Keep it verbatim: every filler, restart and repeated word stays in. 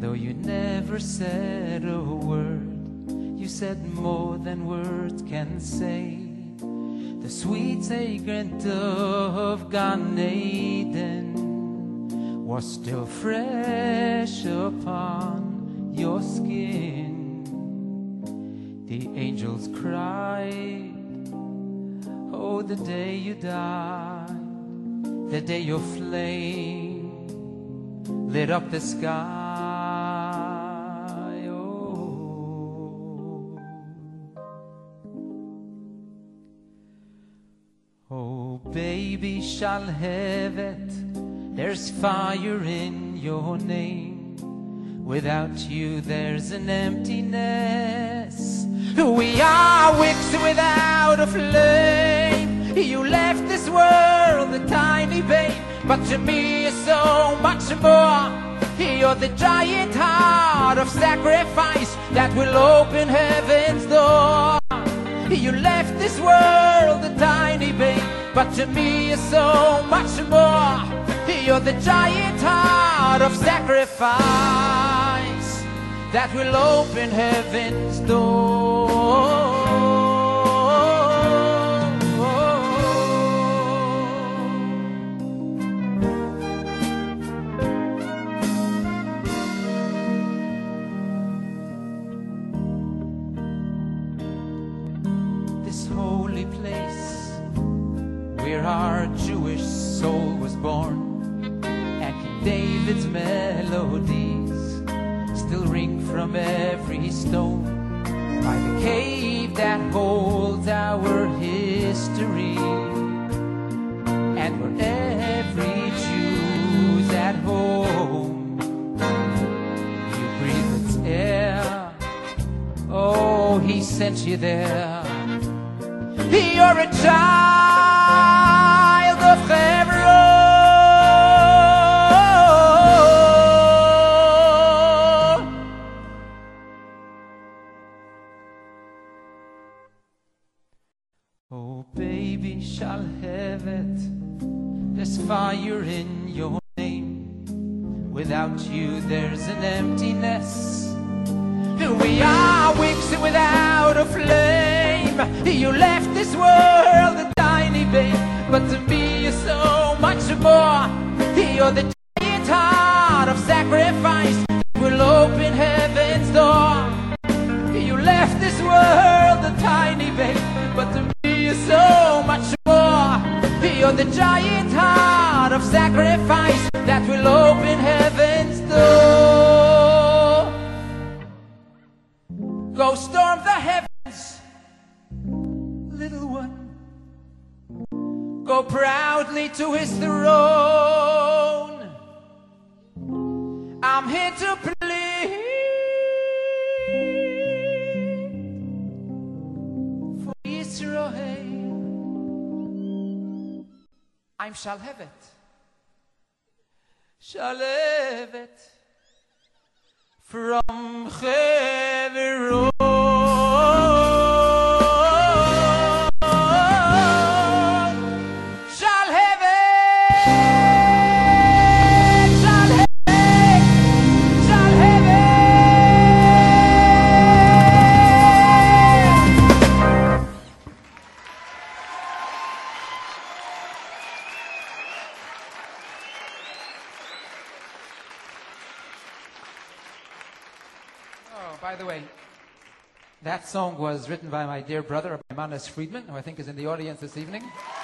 though you never said a word, you said more than words can say. The sweet fragrance of Gan Eden was still fresh upon your skin. The angels cried, oh, the day you died, the day your flame lit up the sky. Oh, baby, shall have it. There's fire in your name. Without you, there's an emptiness. We are wicks without a flame. You left this world a tiny babe, but to me you're so much more. You're the giant heart of sacrifice that will open heaven's door. You left this world a tiny babe, but to me you're so much more. You're the giant heart of sacrifice that will open heaven's door. This holy place where our Jewish soul was born, and King David's melodies still ring from every stone, by the cave that holds our history, and where every Jew's at home. You breathe its air, oh, he sent you there. You're a child of Hebron. Oh, baby, shall have it. There's fire in your name. Without you, there's an emptiness. We are wicks without a flame. You left this world a tiny babe, but to me you're so much more. You're the giant heart of sacrifice that will open heaven's door. You left this world a tiny babe, but to me you're so much more. You're the giant heart of sacrifice that will open heaven's door. Go storm the heavens, little one. Go proudly to his throne. I'm here to plead for Israel. I shall have it, shall have it from Hebron. By the way, that song was written by my dear brother, Manas Friedman, who I think is in the audience this evening.